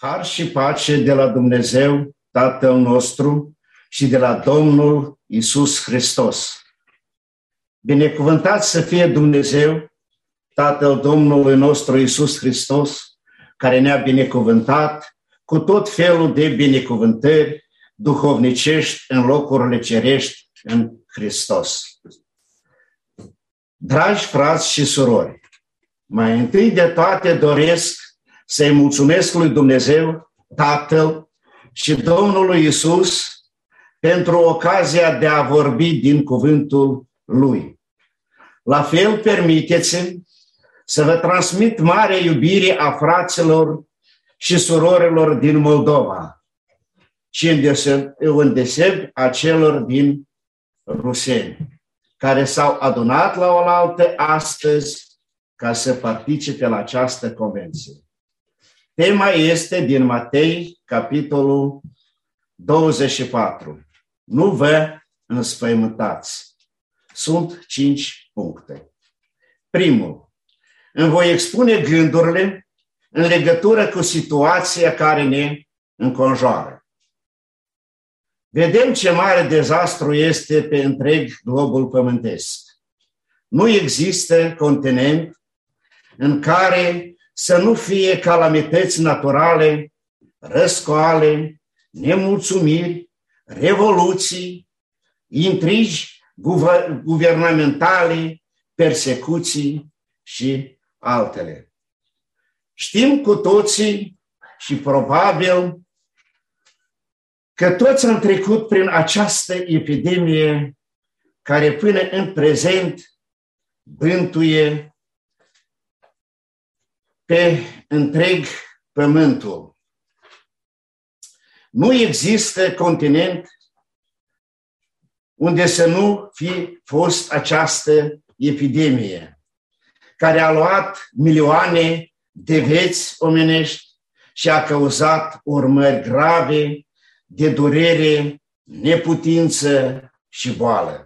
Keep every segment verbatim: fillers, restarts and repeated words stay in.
Har și pace de la Dumnezeu, Tatăl nostru, și de la Domnul Iisus Hristos. Binecuvântat să fie Dumnezeu, Tatăl Domnului nostru Iisus Hristos, care ne-a binecuvântat cu tot felul de binecuvântări duhovnicești în locurile cerești în Hristos. Dragi frați și surori, mai întâi de toate doresc să-i mulțumesc lui Dumnezeu, Tatăl și Domnului Iisus pentru ocazia de a vorbi din cuvântul Lui. La fel, permiteți-mi să vă transmit mare iubire a fraților și surorilor din Moldova și îndeosebi a celor din Ruseni, care s-au adunat la oaltă astăzi ca să participe la această convenție. Tema este din Matei, capitolul douăzeci și patru. Nu vă înspăimântați. Sunt cinci puncte. Primul, îmi voi expune gândurile în legătură cu situația care ne înconjoară. Vedem ce mare dezastru este pe întreg globul pământesc. Nu există continent în care să nu fie calamități naturale, răscoale, nemulțumiri, revoluții, intrigi guvernamentale, persecuții și altele. Știm cu toții și probabil că toți am trecut prin această epidemie care până în prezent bântuie pe întreg pământul. Nu există continent unde să nu fi fost această epidemie, care a luat milioane de vieți omenești și a cauzat urmări grave de durere, neputință și boală.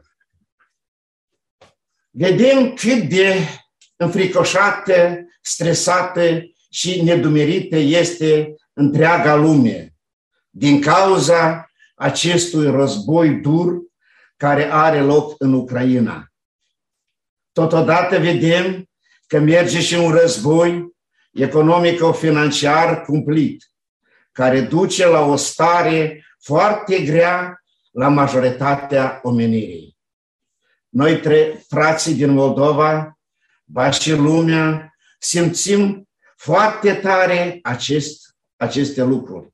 Vedem cât de înfricoșată, stresată și nedumerită este întreaga lume din cauza acestui război dur care are loc în Ucraina. Totodată vedem că merge și un război economico-financiar cumplit, care duce la o stare foarte grea la majoritatea omenirii. Noi, tre- frații din Moldova, ba și lumea, simțim foarte tare acest, aceste lucruri.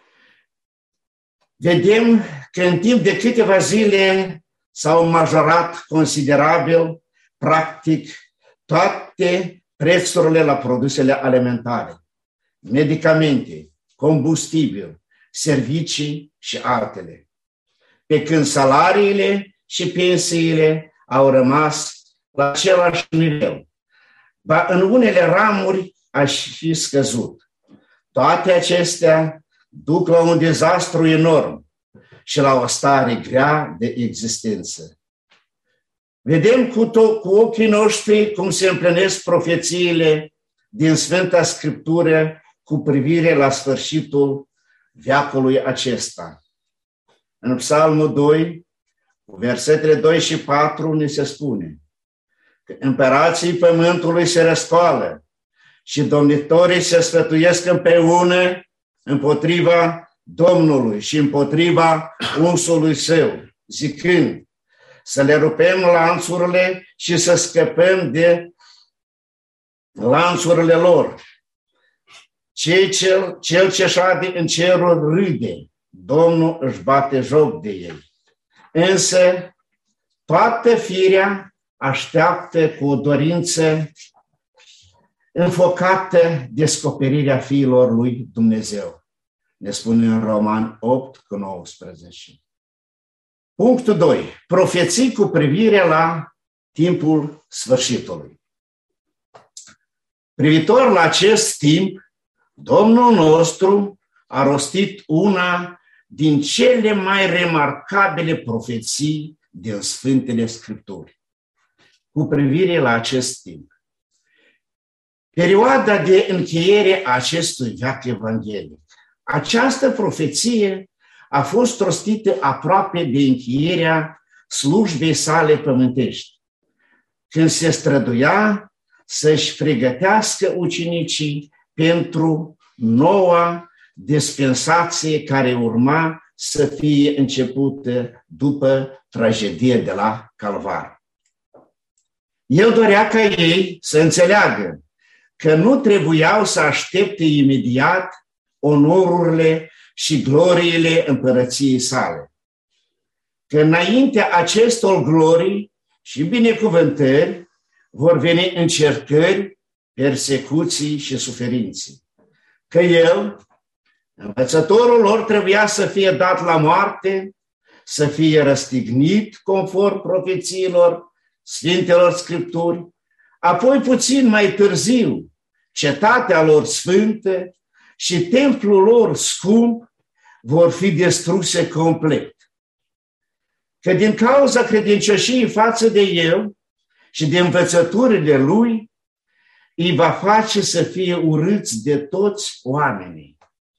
Vedem că în timp de câteva zile s-au majorat considerabil, practic, toate prețurile la produsele alimentare, medicamente, combustibil, servicii și altele, pe când salariile și pensiile au rămas la același nivel. Ba în unele ramuri aș fi scăzut. Toate acestea duc la un dezastru enorm și la o stare grea de existență. Vedem cu, to- cu ochii noștri cum se împlinesc profețiile din Sfânta Scriptură cu privire la sfârșitul veacului acesta. În Psalmul doi, versetele doi și patru, ni se spune că împărații pământului se răscoală și domnitorii se sfătuiesc împreună împotriva Domnului și împotriva unsului său, zicând să le rupem lanțurile și să scăpăm de lanțurile lor. Cel, cel, cel ce șade în cerul râde, Domnul își bate joc de ei. Însă toată firea așteaptă cu o dorință înfocată descoperirea fiilor lui Dumnezeu. Ne spune în Roman opt cu nouăsprezece. Punctul doi. Profeții cu privire la timpul sfârșitului. Privitor la acest timp, Domnul nostru a rostit una din cele mai remarcabile profeții din Sfântele Scripturi cu privire la acest timp. Perioada de încheiere a acestui veac evanghelic Această profeție a fost rostită aproape de încheierea slujbei sale pământești, când se străduia să-și pregătească ucenicii pentru noua dispensație care urma să fie începută după tragedie de la Calvar. El dorea ca ei să înțeleagă că nu trebuiau să aștepte imediat onorurile și gloriile împărăției sale, că înaintea acestor glorii și binecuvântări vor veni încercări, persecuții și suferințe, că el, învățătorul lor, trebuia să fie dat la moarte, să fie răstignit conform profețiilor Sfintelor Scripturi, apoi puțin mai târziu cetatea lor sfântă și templul lor scump vor fi distruse complet. Că din cauza credincioșiei față de el și de învățăturile lui, îi va face să fie urâți de toți oamenii.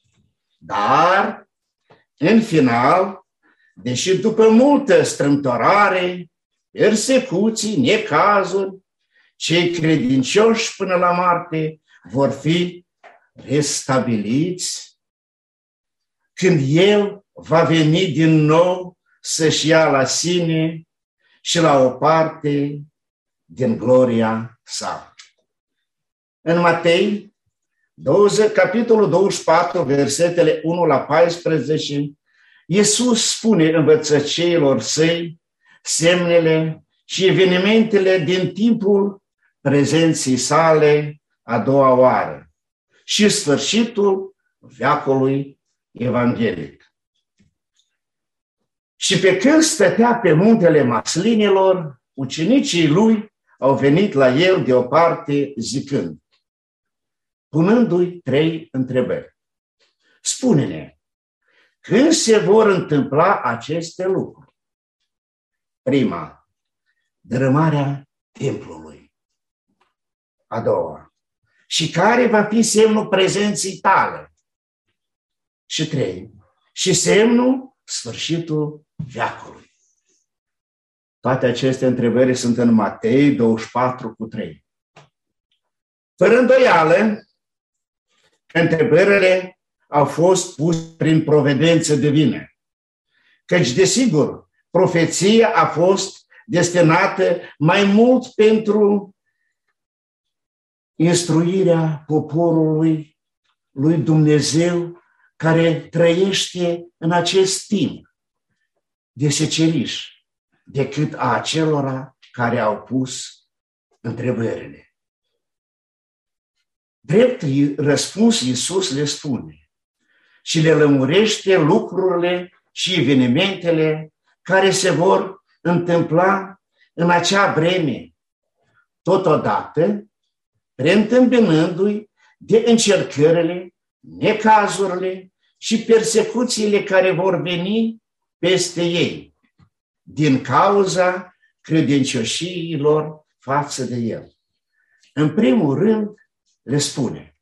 Dar, în final, deși după multă strâmtorare, persecuții, necazuri, cei credincioși până la moarte vor fi restabiliți când el va veni din nou să-și ia la sine și la o parte din gloria sa. În Matei, douăzeci, capitolul douăzeci și patru, versetele unu la paisprezece, Iisus spune învățătorilor săi semnele și evenimentele din timpul prezenței sale a doua oară și sfârșitul veacului evanghelic. Și pe când stătea pe muntele Maslinilor, ucenicii lui au venit la el deoparte zicând, punându-i trei întrebări. Spune-ne, când se vor întâmpla aceste lucruri? Prima, dărâmarea templului. A doua, și care va fi semnul prezenței tale? Și trei, și semnul sfârșitul veacului. Toate aceste întrebări sunt în Matei douăzeci și patru cu trei. Fără îndoială, întrebările au fost puse prin providență divină, căci, desigur, profeția a fost destinată mai mult pentru instruirea poporului lui Dumnezeu care trăiește în acest timp de seceriș, decât a acelora care au pus întrebările. Drept răspuns, Iisus le spune și le lămurește lucrurile și evenimentele care se vor întâmpla în acea vreme, totodată preîntâmpinându-i de încercările, necazurile și persecuțiile care vor veni peste ei, din cauza credincioșiilor față de el. În primul rând, le spune,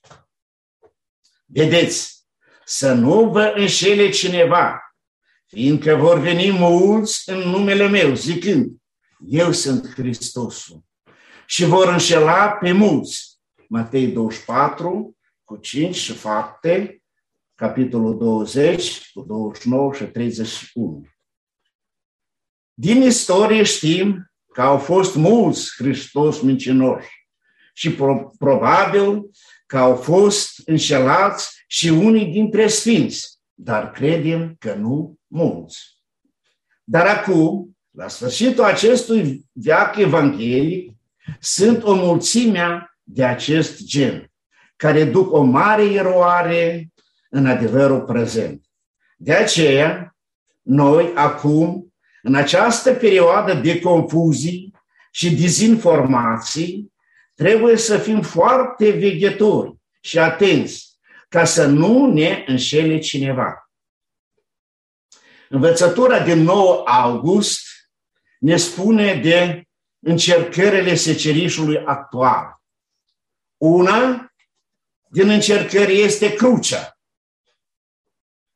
vedeți, să nu vă înșele cineva, fiindcă vor veni mulți în numele meu, zicând, eu sunt Hristosul, și vor înșela pe mulți. Matei douăzeci și patru, cu cinci și Fapte, capitolul douăzeci, cu douăzeci și nouă și treizeci și unu. Din istorie știm că au fost mulți Hristos mincinoși și pro- probabil că au fost înșelați și unii dintre sfinți, dar credem că nu mulți. Dar acum, la sfârșitul acestui veac evanghelic, sunt o mulțime de acest gen, care duc o mare eroare în adevărul prezent. De aceea, noi acum, în această perioadă de confuzii și dezinformații, trebuie să fim foarte veghetori și atenți ca să nu ne înșele cineva. Învățătura din nouă august ne spune de încercările secerișului actual. Una din încercări este crucea,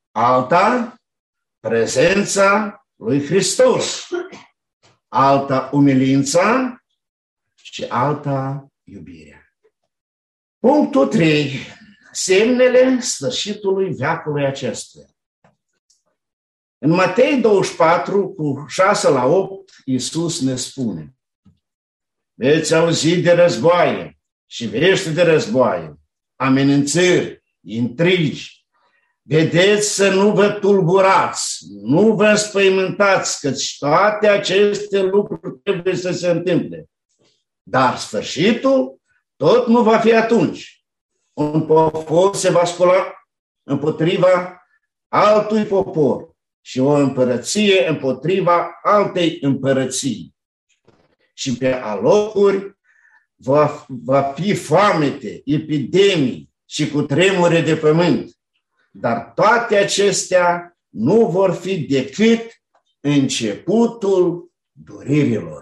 alta prezența lui Hristos, alta umilința și alta iubirea. Punctul trei. Semnele sfârșitului veacului acestuia. În Matei douăzeci și patru, cu șase la opt, Iisus ne spune: veți auzi de războaie și vești de războaie, amenințări, intrigi. Vedeți să nu vă tulburați, nu vă înspăimântați, căci toate aceste lucruri trebuie să se întâmple. Dar sfârșitul tot nu va fi atunci. Un popor se va scula împotriva altui popor și o împărăție împotriva altei împărății. Și pe alocuri va, va fi foamete, epidemii și cutremure de pământ. Dar toate acestea nu vor fi decât începutul durerilor.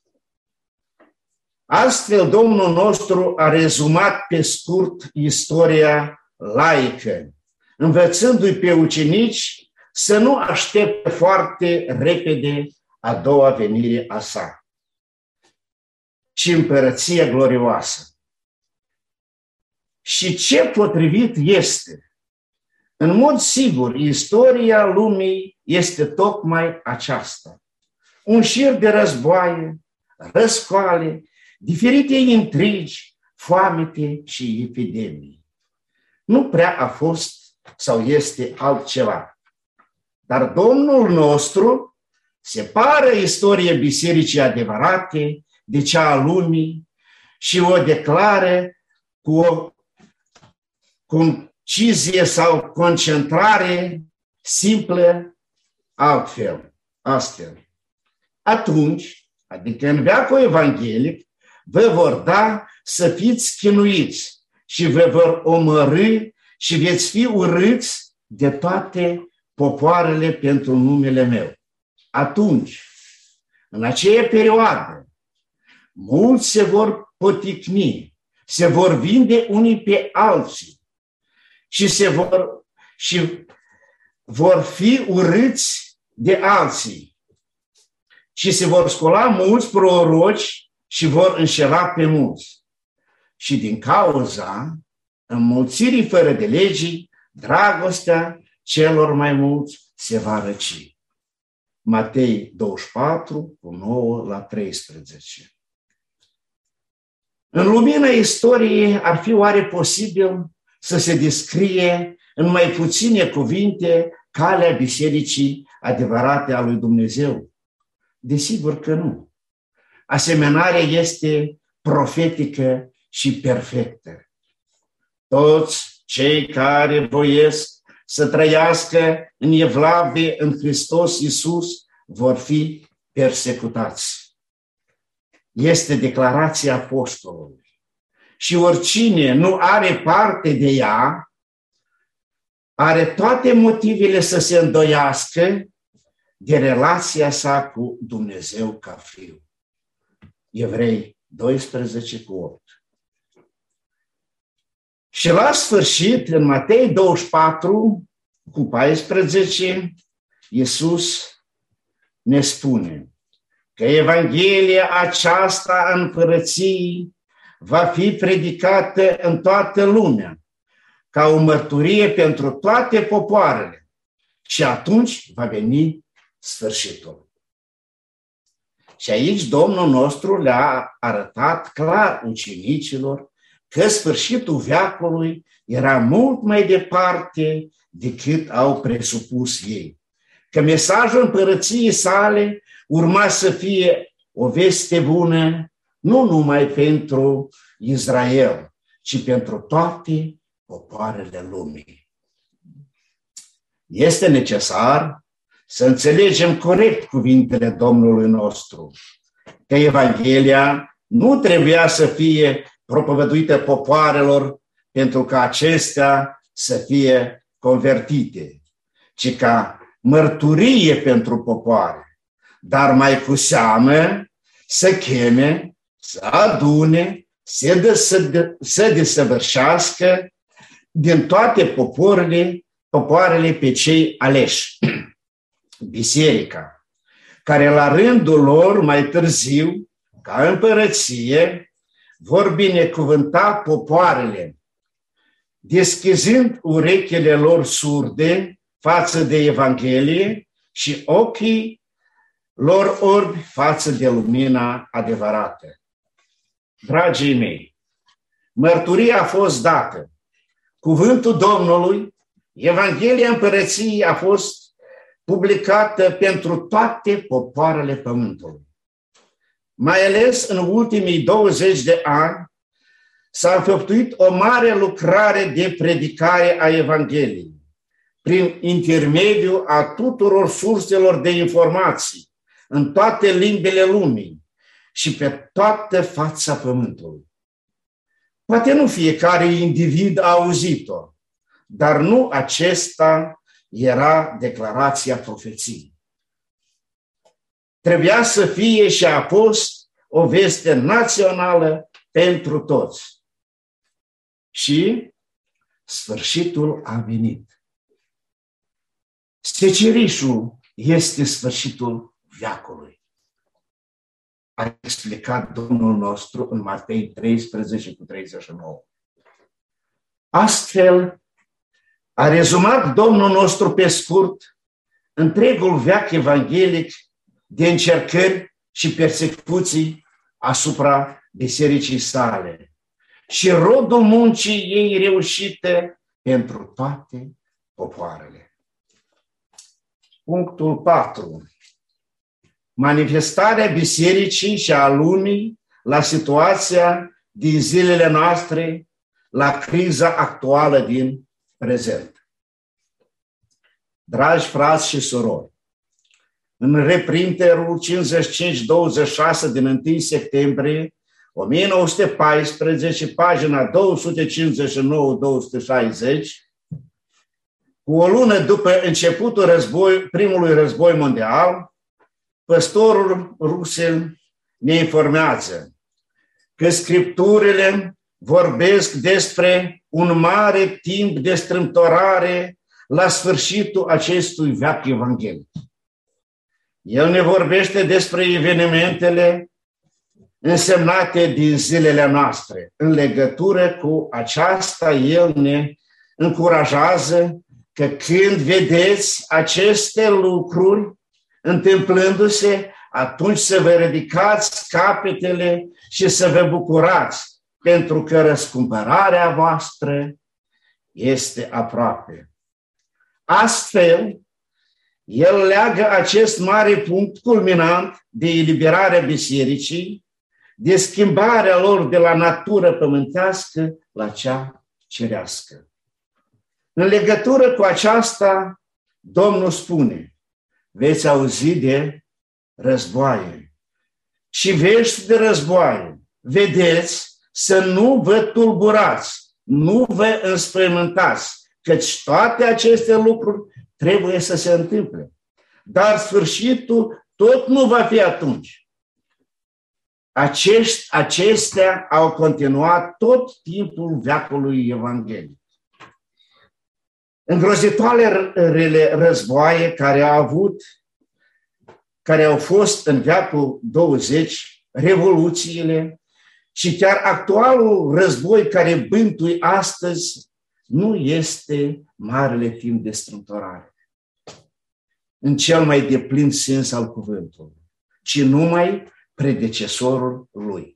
Astfel, Domnul nostru a rezumat pe scurt istoria laică, învățându-i pe ucenici să nu aștepte foarte repede a doua venire a sa, ci împărăția glorioasă. Și ce potrivit este? În mod sigur, istoria lumii este tocmai aceasta. Un șir de războaie, răscoale, diferite intrigi, foamete și epidemii. Nu prea a fost sau este altceva. Dar Domnul nostru separă istoria bisericii adevărate de cea a lumii și o declară cu o concizie sau concentrare simplă altfel, astfel. Atunci, adică în veacul evanghelic, vă vor da să fiți chinuiți și vă vor omorî și veți fi urâți de toate popoarele pentru numele meu. Atunci, în aceea perioadă, mulți se vor poticni, se vor vinde unii pe alții și se vor, și vor fi urâți de alții și se vor scola mulți proroci și vor înșela pe mulți. Și din cauza înmulțirii fără de legii, dragostea celor mai mulți se va răci. Matei douăzeci și patru, cu nouă la treisprezece. În lumina istoriei ar fi oare posibil să se descrie în mai puține cuvinte calea bisericii adevărate a lui Dumnezeu? Desigur că nu. Asemănarea este profetică și perfectă. Toți cei care voiesc să trăiască în evlavie în Hristos Iisus vor fi persecutați. Este declarația apostolului. Și oricine nu are parte de ea, are toate motivele să se îndoiască de relația sa cu Dumnezeu ca Fiu. Evrei doisprezece cu opt. Și la sfârșit, în Matei douăzeci și patru cu paisprezece, Iisus ne spune că Evanghelia aceasta a împărăției va fi predicată în toată lumea, ca o mărturie pentru toate popoarele, și atunci va veni sfârșitul. Și aici Domnul nostru le-a arătat clar ucenicilor că sfârșitul veacului era mult mai departe decât au presupus ei. Că mesajul împărăției sale urma să fie o veste bună, nu numai pentru Israel, ci pentru toate popoarele lumii. Este necesar să înțelegem corect cuvintele Domnului nostru, că Evanghelia nu trebuia să fie propovăduită popoarelor pentru ca acestea să fie convertite, ci ca mărturie pentru popoare, dar mai cu seamă să cheme, să adune, să, de, să, de, să desăvârșească din toate poporile popoarele pe cei aleși, biserica, care la rândul lor mai târziu, ca împărăție, vor binecuvânta popoarele, deschizând urechile lor surde față de Evanghelie și ochii lor orbi față de lumina adevărată. Dragii mei, mărturia a fost dată. Cuvântul Domnului, Evanghelia Împărăției a fost publicată pentru toate popoarele pământului. Mai ales în ultimii douăzeci de ani s-a înfăptuit o mare lucrare de predicare a Evangheliei prin intermediul a tuturor surselor de informații în toate limbile lumii și pe toată fața pământului. Poate nu fiecare individ a auzit-o, dar nu acesta era declarația profeției. Trebuia să fie și a fost o veste națională pentru toți. Și sfârșitul a venit. Secerișul este sfârșitul veacului. A explicat Domnul nostru în Matei treisprezece cu treizeci și nouă. Astfel, a rezumat Domnul nostru pe scurt întregul veac evanghelic de încercări și persecuții asupra bisericii sale și rodul muncii ei reușite pentru toate popoarele. Punctul patru. Manifestarea bisericii și a lumii la situația din zilele noastre, la criza actuală din prezent. Dragi frați și surori, în reprinterul cincizeci și cinci douăzeci și șase din întâi septembrie o mie nouă sute paisprezece, pagina două sute cincizeci și nouă două sute șaizeci, cu o lună după începutul război, primului război mondial, păstorul Russell ne informează că Scripturile vorbesc despre un mare timp de strâmtorare la sfârșitul acestui veac evanghelic. El ne vorbește despre evenimentele însemnate din zilele noastre. În legătură cu aceasta, el ne încurajează că când vedeți aceste lucruri întâmplându-se, atunci să vă ridicați capetele și să vă bucurați, pentru că răscumpărarea voastră este aproape. Astfel, el leagă acest mare punct culminant de eliberarea bisericii, de schimbarea lor de la natură pământească la cea cerească. În legătură cu aceasta, Domnul spune: veți auzi de războaie și vești de războaie. Vedeți să nu vă tulburați, nu vă înspăimântați, căci toate aceste lucruri trebuie să se întâmple. Dar sfârșitul tot nu va fi atunci. Acești, acestea au continuat tot timpul veacului evanghelic. Îngrozitoarele războaie care au avut, care au fost în veacul douăzeci, revoluțiile și chiar actualul război care bântui astăzi, nu este marele timp de strâmtorare în cel mai deplin sens al cuvântului, ci numai predecesorul lui.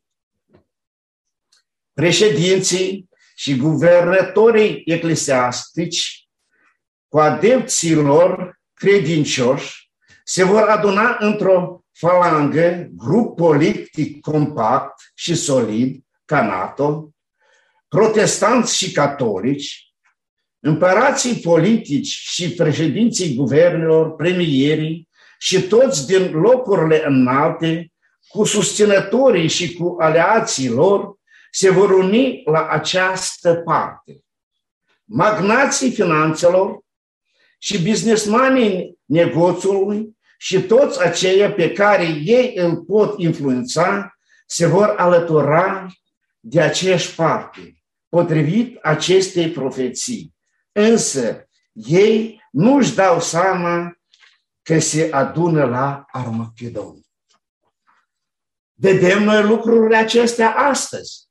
Președinții și guvernatorii eclesiastici cu adepții lor credincioși se vor aduna într-o falangă, grup politic compact și solid, ca NATO, protestanți și catolici, împărații politici și președinții guvernelor, premierii și toți din locurile înalte, cu susținătorii și cu aleații lor, se vor uni la această parte. Magnații finanțelor și businessmanii negoțului și toți aceia pe care ei îl pot influența se vor alătura de aceeași parte, potrivit acestei profeții. Însă, ei nu-și dau seama că se adună la Armagedon. Vedem noi lucrurile acestea astăzi.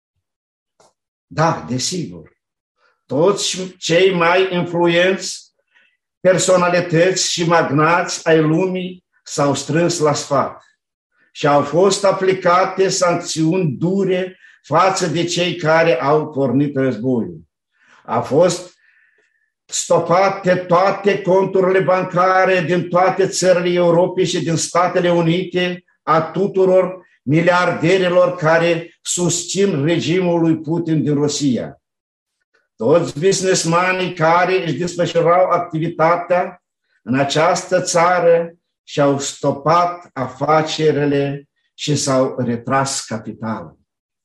Da, desigur. Toți cei mai influenți personalități și magnați ai lumii s-au strâns la sfat și au fost aplicate sancțiuni dure față de cei care au pornit războiul. A fost stopate toate conturile bancare din toate țările Europei și din Statele Unite a tuturor miliarderilor care susțin regimul lui Putin din Rusia. Toți businessmanii care își desfășurau activitatea în această țară și-au stopat afacerile și s-au retras capitalul.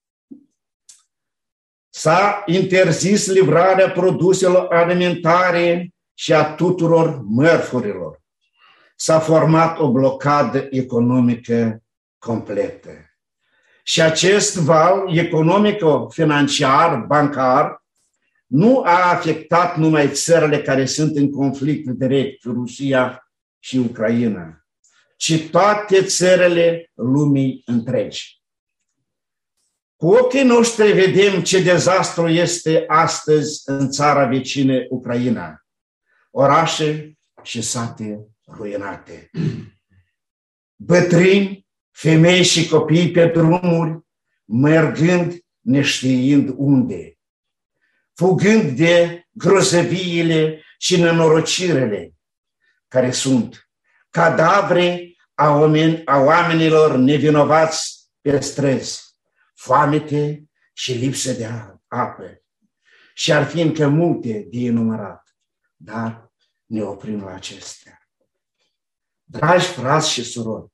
S-a interzis livrarea produselor alimentare și a tuturor mărfurilor. S-a format o blocadă economică completă. Și acest val economico-financiar, bancar, nu a afectat numai țările care sunt în conflict direct, Rusia și Ucraina, ci toate țările lumii întregi. Cu ochii noștri vedem ce dezastru este astăzi în țara vecină Ucraina. Orașe și sate ruinate. Bătrâni, femei și copii pe drumuri, mergând neștiind unde. Fugând de grozăviile și nenorocirile care sunt cadavre a, oameni, a oamenilor nevinovați pe străzi, foamete și lipsă de apă. Și ar fi încă multe de enumerat, dar ne oprim la acestea. Dragi frați și surori,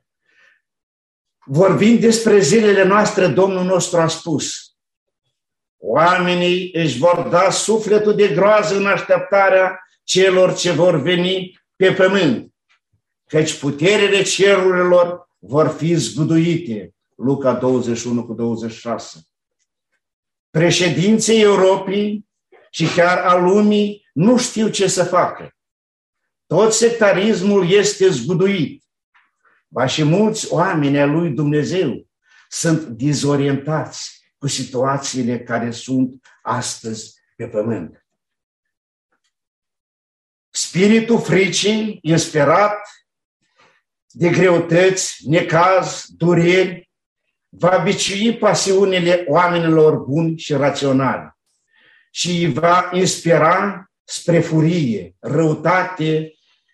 vorbind despre zilele noastre, Domnul nostru a spus: oamenii își vor da sufletul de groază în așteptarea celor ce vor veni pe pământ, căci puterile cerurilor vor fi zguduite. Luca douăzeci și unu cu douăzeci și șase. Președinții Europei și chiar a lumii nu știu ce să facă. Tot sectarismul este zguduit. Ba și mulți oameni ai lui Dumnezeu sunt dezorientați cu situațiile care sunt astăzi pe pământ. Spiritul fricii, inspirat de greutăți, necaz, dureri, va biciui pasiunile oamenilor buni și raționali și îi va inspira spre furie, răutate.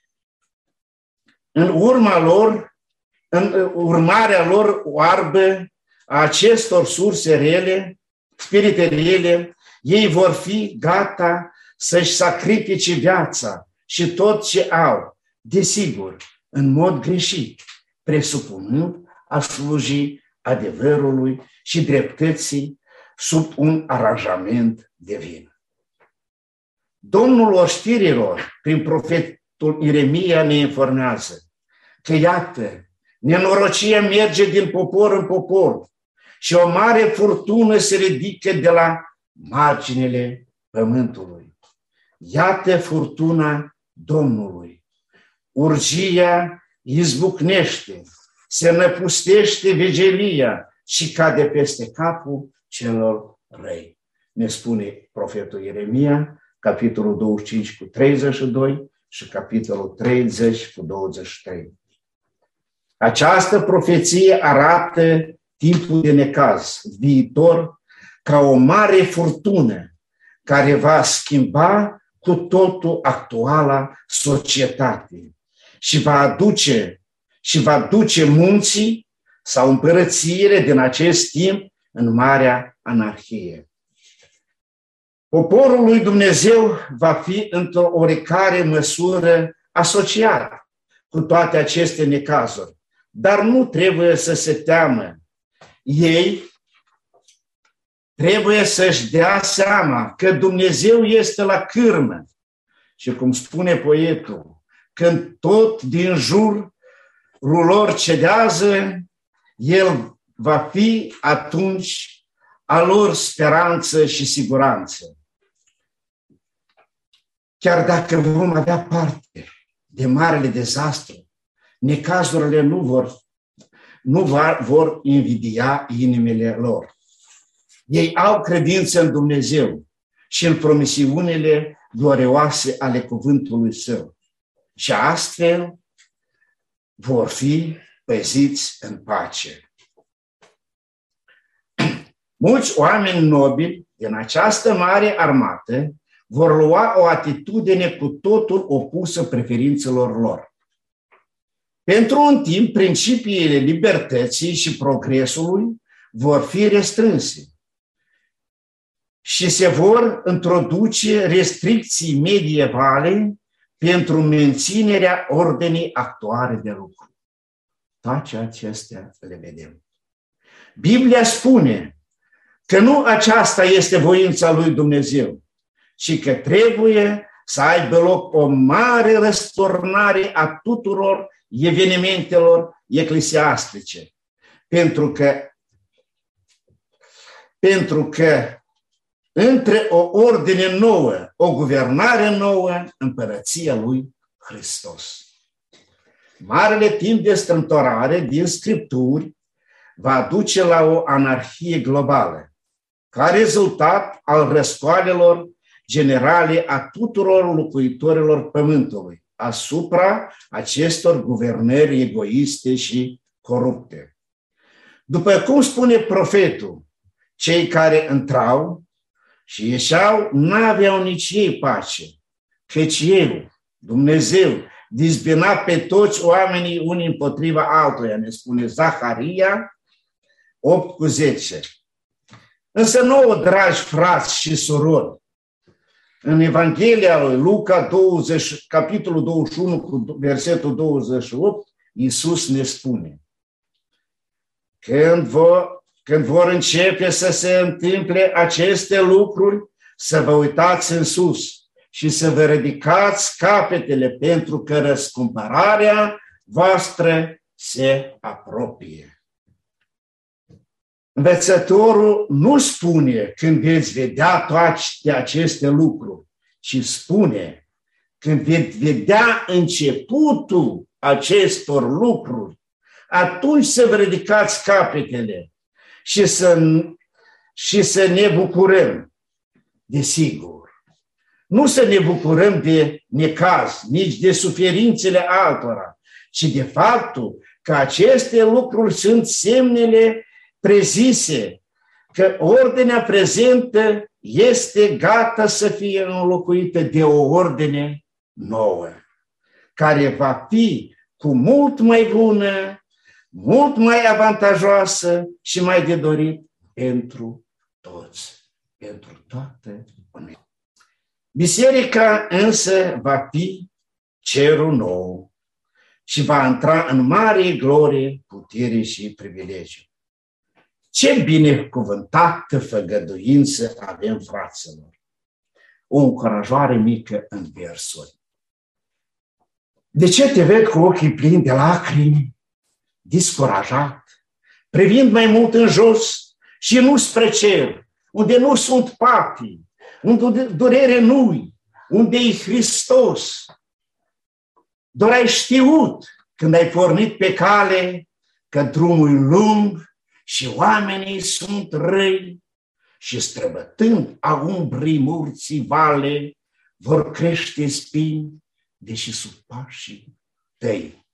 În urma lor, în urmarea lor oarbă a acestor surse rele, spirite rele, ei vor fi gata să-și sacrifice viața și tot ce au, desigur, în mod greșit, presupunând a sluji adevărului și dreptății sub un aranjament divin. Domnul oștirilor, prin profetul Ieremia, ne informează că, iată, nenorocirea merge din popor în popor și o mare furtună se ridică de la marginile pământului. Iată furtuna Domnului. Urgia izbucnește, se năpustește vigilia și cade peste capul celor răi. Ne spune profetul Ieremia, capitolul douăzeci și cinci cu treizeci și doi și capitolul treizeci cu douăzeci și trei. Această profeție arată timpul de necaz viitor ca o mare furtună care va schimba cu totul actuala societate și va aduce și va duce munții sau împărățiile din acest timp în marea anarhie. Poporul lui Dumnezeu va fi într-o oricare măsură asociat cu toate aceste necazuri, dar nu trebuie să se teamă. Ei trebuie să-și dea seama că Dumnezeu este la cârmă. Și cum spune poetul, când tot din jurul lor cedează, El va fi atunci a lor speranță și siguranță. chiar dacă vom avea parte de marele dezastru, necazurile nu vor, nu va, vor invidia inimile lor. Ei au credință în Dumnezeu și în promisiunile glorioase ale cuvântului Său și astfel vor fi păziți în pace. Mulți oameni nobili din această mare armată vor lua o atitudine cu totul opusă preferințelor lor. Pentru un timp, principiile libertății și progresului vor fi restrânse și se vor introduce restricții medievale pentru menținerea ordinii actuale de lucru. Toate acestea le vedem. Biblia spune că nu aceasta este voința lui Dumnezeu, ci că trebuie să aibă loc o mare răsturnare a tuturor evenimentelor eclesiastice, pentru că, pentru că între o ordine nouă, o guvernare nouă, împărăția lui Hristos. Marele timp de strâmtorare din Scripturi va duce la o anarhie globală, ca rezultat al răscoalelor generale a tuturor locuitorilor pământului asupra acestor guvernări egoiste și corupte. După cum spune profetul, cei care intrau și ieșeau n-aveau nici ei pace, căci eu, Dumnezeu, dizbina pe toți oamenii unii împotriva altuia, ne spune Zaharia opt cu zece. Însă nouă, dragi frați și surori, în Evanghelia lui Luca, douăzeci, capitolul douăzeci și unu, cu versetul douăzeci și opt, Iisus ne spune: Când vor, când vor începe să se întâmple aceste lucruri, să vă uitați în sus și să vă ridicați capetele, pentru că răscumpărarea voastră se apropie. Învățătorul nu spune când veți vedea toate aceste lucruri, ci spune când veți vedea începutul acestor lucruri, atunci să vă ridicați capetele și să, și să ne bucurăm. Desigur, nu să ne bucurăm de necaz, nici de suferințele altora, ci de faptul că aceste lucruri sunt semnele prezise, că ordinea prezentă este gata să fie înlocuită de o ordine nouă, care va fi cu mult mai bună, mult mai avantajoasă și mai de dorit pentru toți, pentru toată lumea. Biserica însă va fi cerul nou și va intra în mare glorie, putere și privilegiu. Ce binecuvântată făgăduință avem, fraților! O încurajare mică în versuri. De ce te văd cu ochii plini de lacrimi, discurajat, privind mai mult în jos și nu spre cer, unde nu sunt patii, unde durere nu-i, unde e Hristos? Doar ai știut când ai pornit pe cale că drumul e lung și oamenii sunt răi și străbătând a umbrii morții vale vor crește spini, deși sub pașii tăi.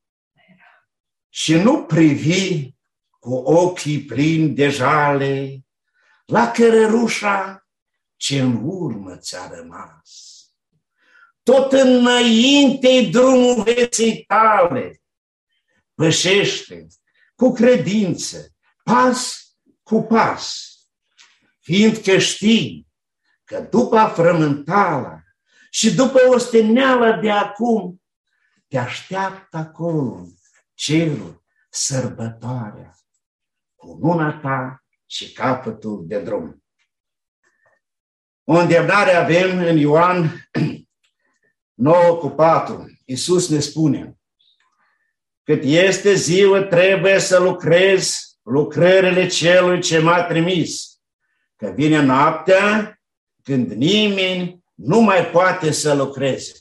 Și nu privi cu ochii plini de jale la cărărușa ce în urmă ți-a rămas. Tot înainte-i drumul vieții tale, pășește cu credință, pas cu pas, fiindcă știi că după frământala și după osteneala de acum, te așteaptă acolo cerul, sărbătoarea, cu mâna ta și capătul de drum. O îndemnare avem în Ioan nouă cu patru. Iisus ne spune: cât este ziua, trebuie să lucrezi lucrările celui ce m-a trimis, că vine noaptea când nimeni nu mai poate să lucreze.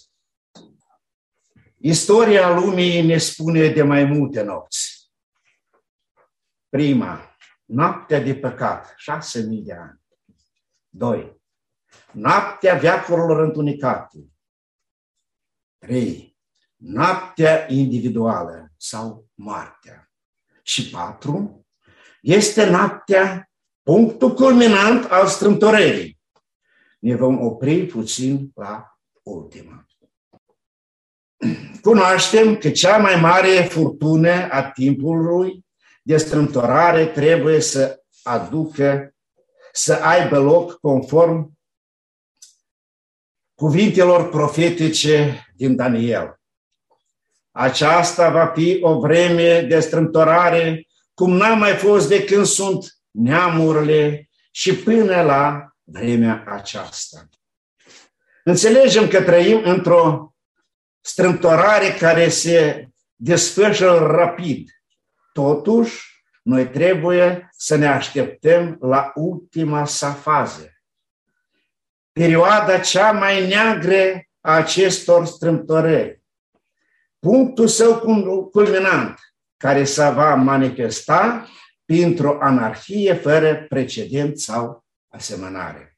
Istoria lumii ne spune de mai multe nopți. Prima, noaptea de păcat, șase mii de ani. Doi, noaptea veacurilor întunecate. Trei, noaptea individuală sau moartea. Și patru, este noaptea, punctul culminant al strâmtorării. Ne vom opri puțin la ultima. Cunoaștem că cea mai mare furtună a timpului de strâmtorare trebuie să aducă, să aibă loc conform cuvintelor profetice din Daniel. Aceasta va fi o vreme de strâmtorare cum n-a mai fost de când sunt neamurile și până la vremea aceasta. Înțelegem că trăim într-o strâmtorare care se desfășură rapid. Totuși, noi trebuie să ne așteptăm la ultima sa fază. Perioada cea mai neagră a acestor strâmtorări. Punctul său culminant, care se va manifesta printr-o anarhie fără precedent sau asemănare.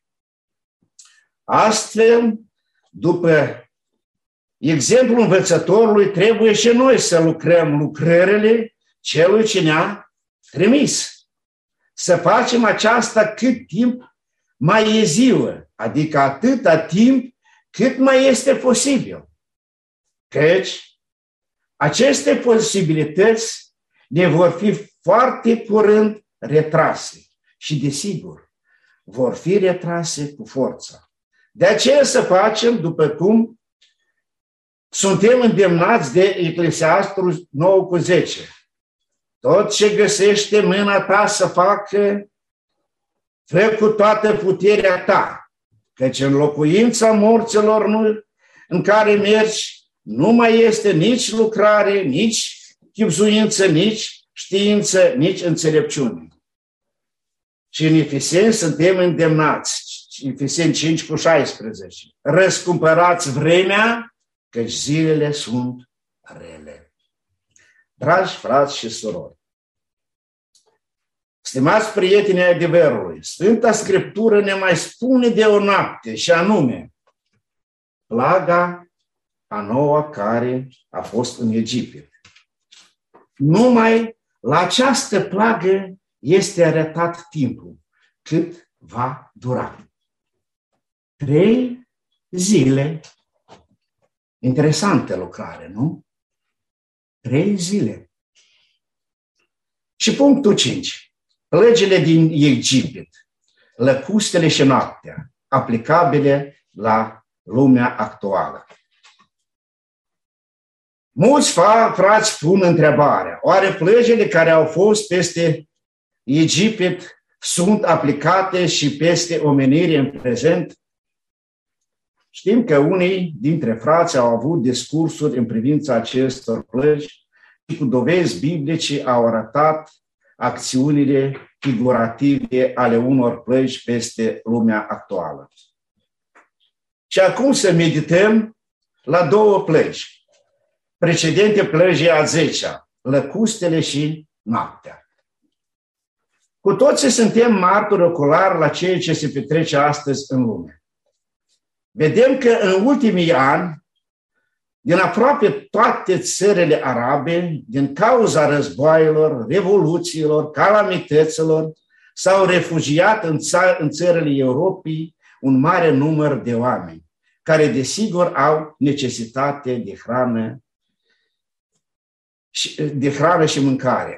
Astfel, după exemplul învățătorului, trebuie și noi să lucrăm lucrările celui ce ne-a trimis. Să facem aceasta cât timp mai e ziua, adică atâta timp cât mai este posibil. Căci aceste posibilități ne vor fi foarte curând retrase și, desigur, vor fi retrase cu forța. De aceea să facem după cum suntem îndemnați de Eclesiastul nouă cu zece. Tot ce găsește mâna ta să facă, fă cu toată puterea ta, căci în locuința morților nu, în care mergi nu mai este nici lucrare, nici chibzuință, nici știință, nici înțelepciune. Și în Efeseni suntem îndemnați, Efeseni cinci cu șaisprezece. Răscumpărați vremea, căci zilele sunt rele. Dragi frați și surori, stimați prieteni ai adevărului, Sfânta Scriptură ne mai spune de o noapte, și anume plaga a noua care a fost în Egipt. Numai la această plagă este arătat timpul, cât va dura. Trei zile. Interesantă lucrare, nu? Trei zile. Și punctul cinci. Plăgile din Egipt, lăcustele și noaptea, aplicabile la lumea actuală. Mulți frați pun întrebarea, oare plăgile care au fost peste Egipt sunt aplicate și peste omenire în prezent? Știm că unii dintre frați au avut discursuri în privința acestor plăgi și cu dovezi biblice au arătat acțiunile figurative ale unor plăgi peste lumea actuală. Și acum să medităm la două plăgi. Precedente plăgi a zecea, lăcustele și noaptea. Cu toții suntem martori oculari la ceea ce se petrece astăzi în lume. Vedem că în ultimii ani, din aproape toate țările arabe, din cauza războaielor, revoluțiilor, calamităților, s-au refugiat în, țar, în țările Europei un mare număr de oameni, care desigur au necesitate de hrană, de hrană și mâncare.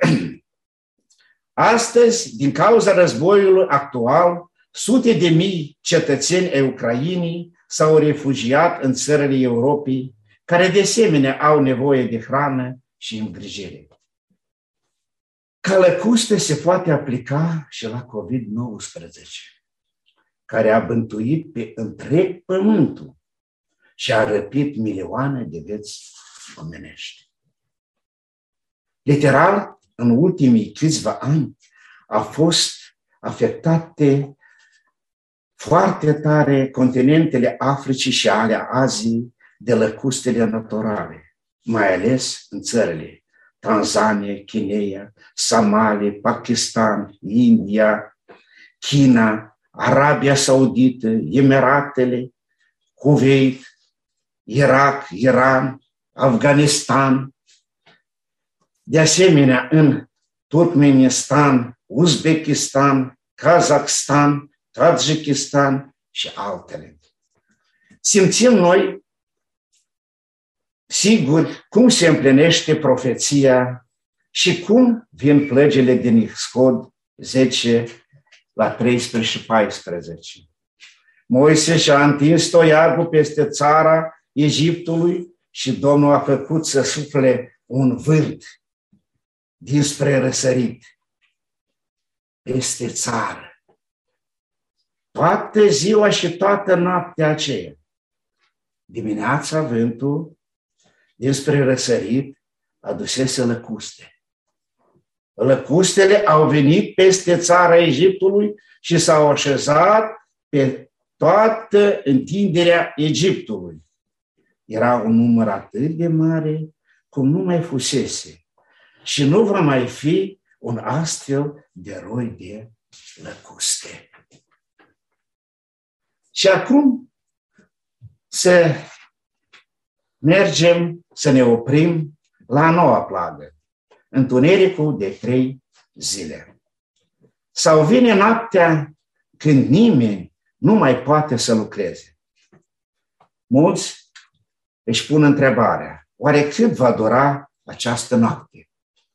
Astăzi, din cauza războiului actual, sute de mii cetățeni ai Ucrainei s-au refugiat în țările Europei, care de asemenea au nevoie de hrană și îngrijire. Ca lăcuste se poate aplica și la covid nouăsprezece, care a bântuit pe întreg pământul și a răpit milioane de vieți omenești. Literal, în ultimii câțiva ani, a fost afectate foarte tare continentele Africii și ale Aziei de lăcustele naturale, mai ales în țările Tanzania, Kenya, Somalia, Pakistan, India, China, Arabia Saudită, Emiratele, Kuwait, Irak, Iran, Afganistan, de asemenea în Turkmenistan, Uzbekistan, Kazakhstan, Tajikistan și altele. Simțim noi, sigur, cum se împlinește profeția și cum vin plăgile din Exod zece la treisprezece și paisprezece. Moise și-a întins toiagul peste țara Egiptului și Domnul a făcut să sufle un vânt dinspre răsărit peste țară. Toată ziua și toată noaptea aceea. Dimineața vântul dinspre răsărit adusese lăcuste. Lăcustele au venit peste țara Egiptului și s-au așezat pe toată întinderea Egiptului. Era un număr atât de mare cum nu mai fusese și nu va mai fi un astfel de roi de lăcuste. Și acum să mergem, să ne oprim la a noua plagă, întunericul de trei zile. Sau vine noaptea când nimeni nu mai poate să lucreze. Mulți își pun întrebarea, oare cât va dura această noapte?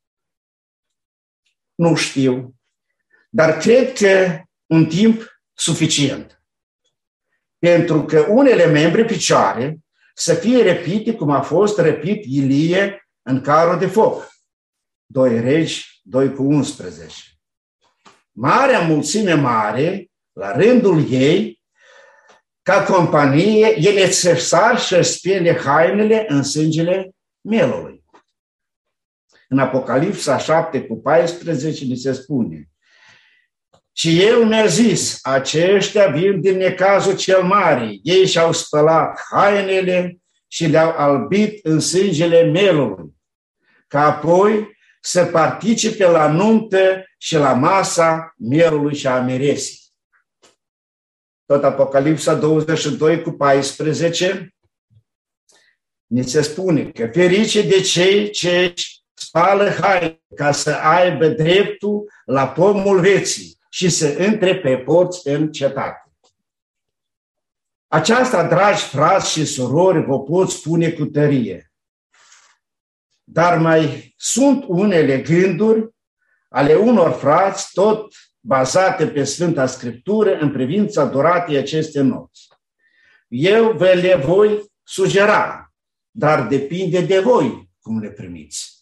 Nu știu, dar cred că un timp suficient. Pentru că unele membre picioare să fie răpite cum a fost răpit Ilie în carul de foc. Doi Regi, doi cu unsprezece. Marea mulțime mare, la rândul ei, ca companie, ele țărsar și spele hainele în sângele mielului. În Apocalipsa șapte cu paisprezece ni se spune: și el mi-a zis, aceștia vin din necazul cel mare, ei și-au spălat hainele și le-au albit în sângele mielului, ca apoi să participe la nuntă și la masa mielului și a miresii. Tot Apocalipsa douăzeci și doi cu paisprezece ni se spune că ferice de cei ce spală haine ca să aibă dreptul la pomul vieții și să intre pe porți în cetate. Aceasta, dragi frați și surori, vă pot spune cu tărie. Dar mai sunt unele gânduri ale unor frați, tot bazate pe Sfânta Scriptură, în privința duratei acestei nopți. Eu vă le voi sugera, dar depinde de voi cum le primiți.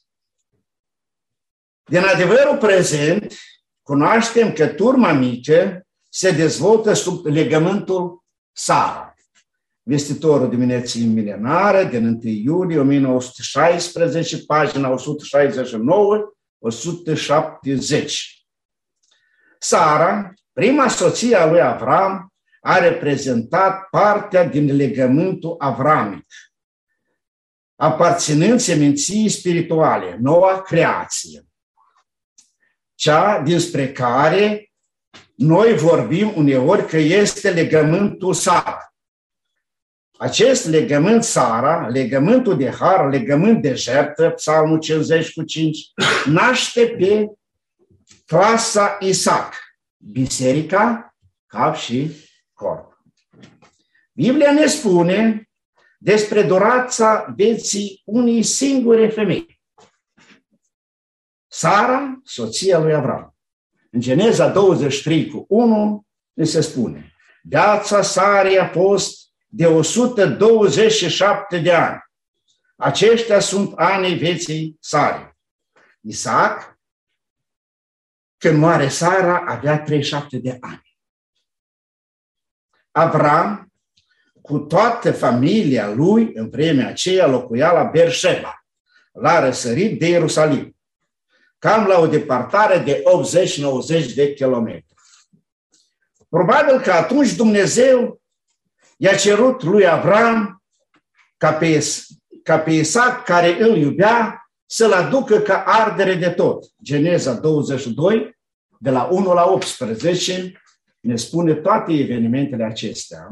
Din adevărul prezent, cunoaștem că turma mică se dezvoltă sub legământul Sara, vestitorul dimineții milenare, din întâi iulie o mie nouă sute șaisprezece, pagina o sută șaizeci și nouă - o sută șaptezeci. Sara, prima soție a lui Avram, a reprezentat partea din legământul avramic, aparținând seminției spirituale, noua creație, cea dinspre care noi vorbim uneori că este legământul Sara. Acest legământ Sara, legământul de har, legământ de jertfă, Psalmul cincizeci cu cinci, naște pe clasa Isaac, biserica, cap și corp. Biblia ne spune despre durata vieții unei singure femei, Sara, soția lui Avram. În Geneza douăzeci și trei cu unu ne se spune: viața Sarei a fost de o sută douăzeci și șapte de ani. Aceștia sunt anii vieții Sarei. Isaac, când moare Sara, avea treizeci și șapte de ani. Avram, cu toată familia lui, în vremea aceea locuia la Beersheba, la răsărit de Ierusalim, cam la o departare de optzeci nouăzeci de kilometri. Probabil că atunci Dumnezeu i-a cerut lui Avram ca pe, ca pe Isaac, care îl iubea, să-l aducă ca ardere de tot. Geneza douăzeci și doi, de la unu la optsprezece, ne spune toate evenimentele acestea.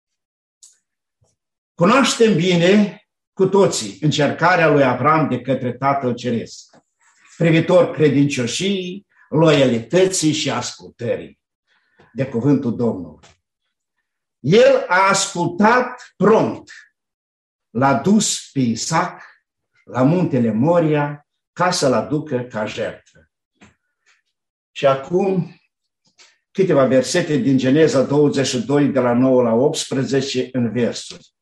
Cunoaștem bine cu toții încercarea lui Avram de către Tatăl Ceresc, privitor credincioșii, loialității și ascultării de cuvântul Domnului. El a ascultat prompt, l-a dus pe Isaac la muntele Moria ca să-l aducă ca jertfă. Și acum câteva versete din Geneza douăzeci și doi, de la nouă la optsprezece, în versuri.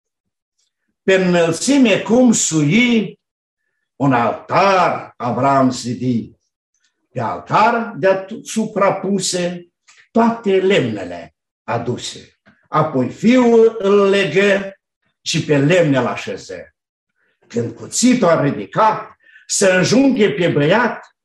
Pe înălțime cum sui, un altar Avram zidi. Pe altar de-suprapuse toate lemnele aduse. Apoi fiul îl legă și pe lemne l așeze. Când cuțitul a ridicat să înjunghe pe băiat,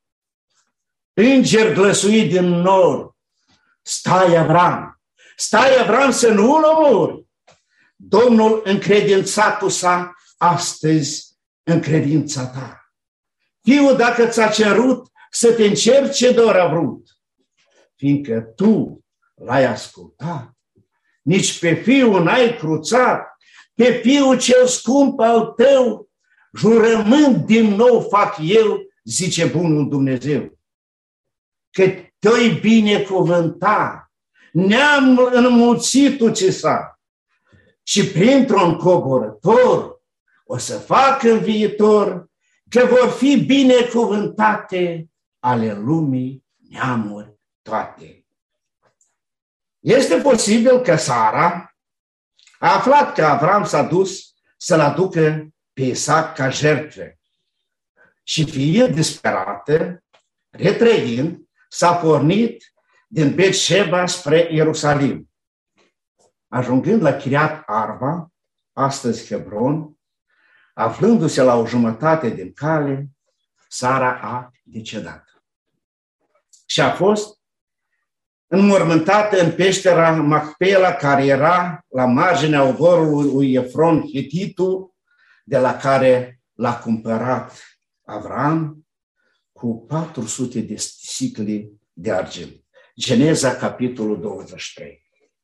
înger glăsuit din nor: stai, Avram, stai, Avram, să nu-l omori. Domnul încredințatul sa astăzi în credința ta. Fiul, dacă ți-a cerut să te încerce de ori a vrut, fiindcă tu l-ai ascultat, nici pe fiul n-ai cruțat, pe fiul cel scump al tău, jurământ din nou fac eu, zice bunul Dumnezeu, că te-i binecuvânta, neam înmulțitul ce s-a, și printr-un coborător o să fac în viitor că vor fi binecuvântate ale lumii neamuri toate. Este posibil că Sara a aflat că Avram s-a dus să-l aducă pe Isaac ca jertfă și, fiind disperată, retrăind, s-a pornit din Bet-Sheba spre Ierusalim. Ajungând la Chiriat Arba, astăzi Hebron, aflându-se la o jumătate din cale, Sara a decedat. Și a fost înmormântată în peștera Macpela, care era la marginea ogorului lui Efron Hetitul, de la care l-a cumpărat Avram cu patru sute de sicli de argint. Geneza, capitolul douăzeci și trei.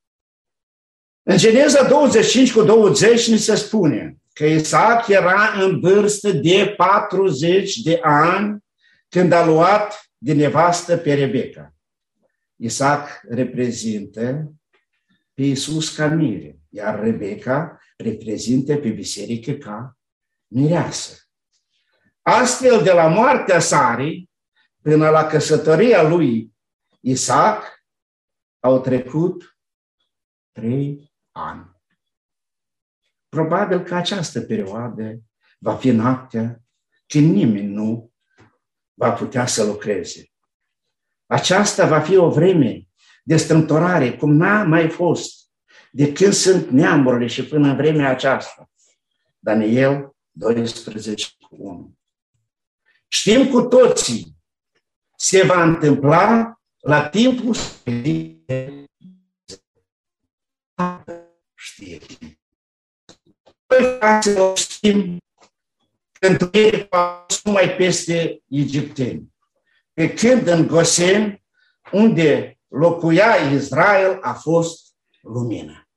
În Geneza douăzeci și cinci cu douăzeci ni se spune că Isaac era în vârstă de patruzeci de ani când a luat de nevastă pe Rebecca. Isaac reprezintă pe Iisus ca mire, iar Rebecca reprezintă pe biserică ca mireasă. Astfel, de la moartea Sarii până la căsătoria lui Isaac au trecut trei ani. Probabil că această perioadă va fi noaptea când nimeni nu va putea să lucreze. Aceasta va fi o vreme de strâmtorare cum n-a mai fost de când sunt neamurile și până în vremea aceasta. Daniel doisprezece unu. Știm cu toții, se va întâmpla la timpul știe. Noi știm că întunericul a fost numai peste egipteni. Pe când în Gosen, unde locuia Israel, a fost lumină.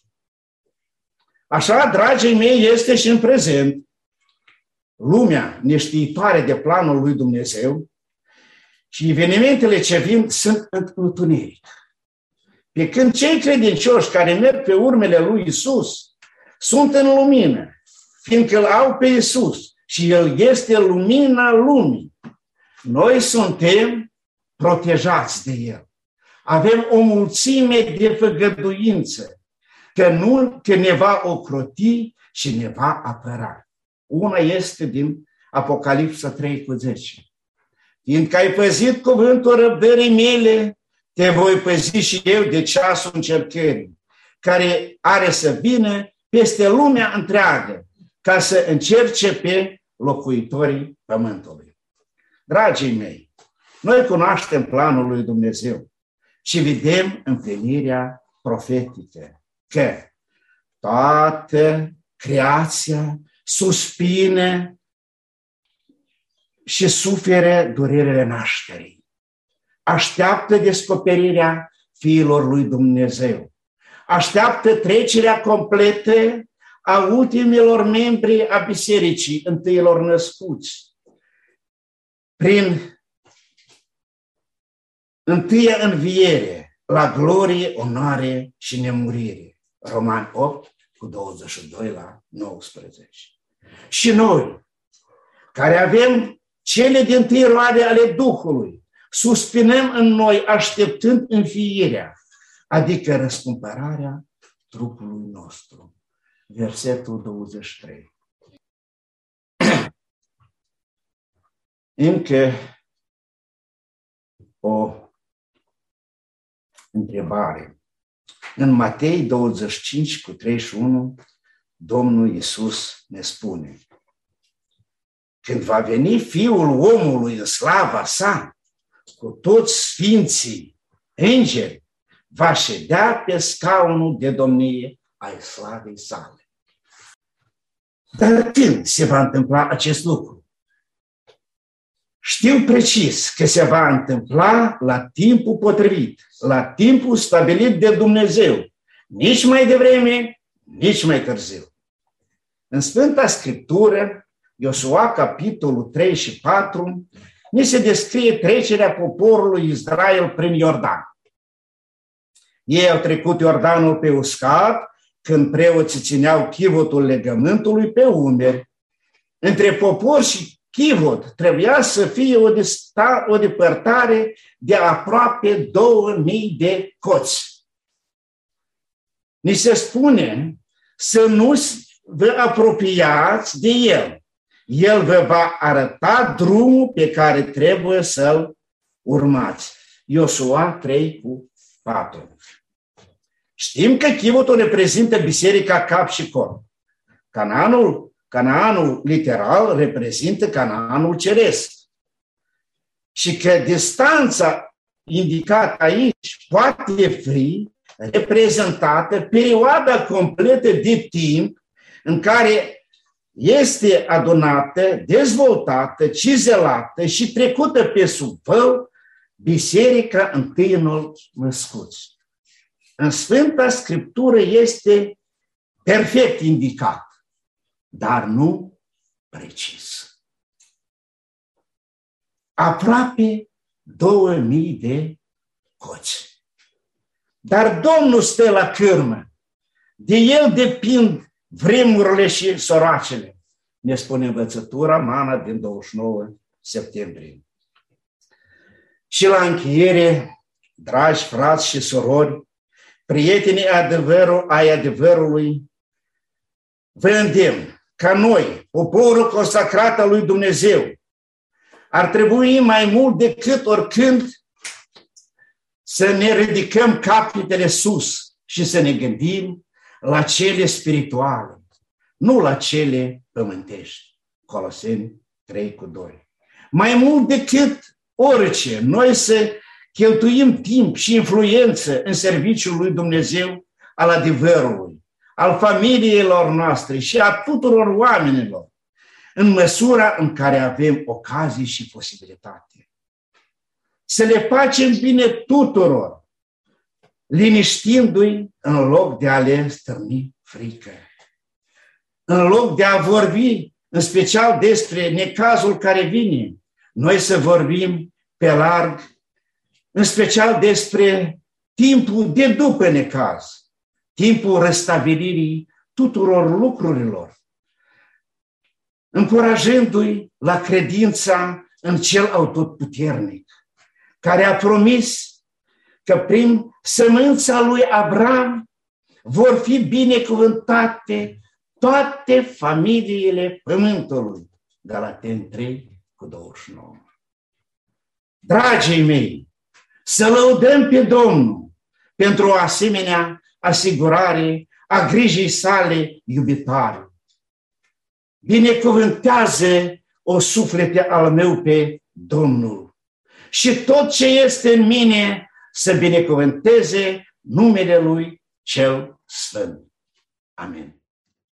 Așa, dragii mei, este și în prezent. Lumea neștiitoare de planul lui Dumnezeu și evenimentele ce vin sunt în întuneric. Pe când cei credincioși care merg pe urmele lui Isus sunt în lumină, fiindcă îl au pe Isus și El este lumina lumii. Noi suntem protejați de El. Avem o mulțime de făgăduință că, nu, că ne va ocroti și ne va apăra. Una este din Apocalipsa trei cu zece. Fiindcă ai păzit cuvântul răbdării mele, te voi păzi și eu de ceasul încercării, care are să vină peste lumea întreagă, ca să încerce pe locuitorii pământului. Dragii mei, noi cunoaștem planul lui Dumnezeu și vedem împlinirea profetică, că toată creația suspine și suferă durerile nașterii. Așteaptă descoperirea fiilor lui Dumnezeu. Așteaptă trecerea completă a ultimilor membri a bisericii, întâilor născuți, prin întâia înviere, la glorie, onoare și nemurire. Romani opt, cu douăzeci și doi la nouăsprezece. Și noi, care avem cele dintâi roade ale Duhului, suspinăm în noi așteptând înfierea, adică răscumpărarea trupului nostru. Versetul douăzeci și trei. Încă o întrebare. În Matei douăzeci și cinci cu treizeci și unu, Domnul Iisus ne spune: când va veni Fiul omului în slava sa, cu toți sfinții îngeri, va ședea pe scaunul de domnie ai slavei sale. Dar când se va întâmpla acest lucru? Știu precis că se va întâmpla la timpul potrivit, la timpul stabilit de Dumnezeu, nici mai devreme, nici mai târziu. În Sfânta Scriptură, Iosua, capitolul trei și patru, ni se descrie trecerea poporului Israel prin Iordan. Ei au trecut Iordanul pe uscat, când preoții țineau chivotul legământului pe umeri. Între popor și chivot trebuia să fie o, dista, o depărtare de aproape două mii de coți. Ni se spune să nu vă apropiați de el. El vă va arăta drumul pe care trebuie să-l urmați. Iosua trei cu patru. Știm că chivotul reprezintă biserica cap și corp. Canaanul, Canaanul literal reprezintă Canaanul ceresc. Și că distanța indicată aici poate fi reprezentată perioada completă de timp în care este adunată, dezvoltată, cizelată și trecută pe sub văl biserica întâiilor născuți. În Sfânta Scriptură este perfect indicat, dar nu precis. Aproape două mii de coți. Dar Domnul stă la cârmă. De el depind vremurile și soracele, ne spune învățătura Mana din douăzeci și nouă septembrie. Și la încheiere, dragi frați și surori, prietenii adevărul, ai adevărului, vă îndemn ca noi, poporul consacrat al lui Dumnezeu, ar trebui mai mult decât oricând să ne ridicăm capetele sus și să ne gândim la cele spirituale, nu la cele pământești. Coloseni trei cu doi. Mai mult decât orice, noi să cheltuim timp și influență în serviciul lui Dumnezeu, al adevărului, al familiilor noastre și a tuturor oamenilor, în măsura în care avem ocazie și posibilitate. Să le facem bine tuturor, liniștindu-i în loc de a le stârni frică. În loc de a vorbi, în special despre necazul care vine, noi să vorbim pe larg, în special despre timpul de după necaz, timpul restabilirii tuturor lucrurilor, încurajându-i la credința în cel atotputernic, care a promis că prin sămânța lui Avram vor fi binecuvântate toate familiile pământului. Galateni trei cu douăzeci și nouă. Dragii mei, să lăudăm pe Domnul pentru o asemenea asigurare a grijii sale iubitoare. Binecuvântează o suflete al meu pe Domnul și tot ce este în mine să binecuvânteze numele Lui cel Sfânt. Amin.